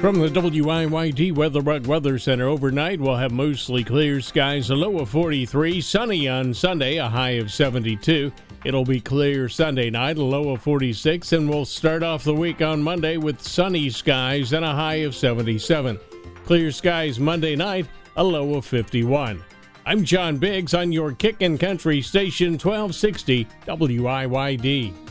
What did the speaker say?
From the WIYD WeatherBug Weather Center, overnight we'll have mostly clear skies, a low of 43, sunny on Sunday, a high of 72. It'll be clear Sunday night, a low of 46, and we'll start off the week on Monday with sunny skies and a high of 77. Clear skies Monday night, a low of 51. I'm John Biggs on your Kickin' Country Station 1260 WIYD.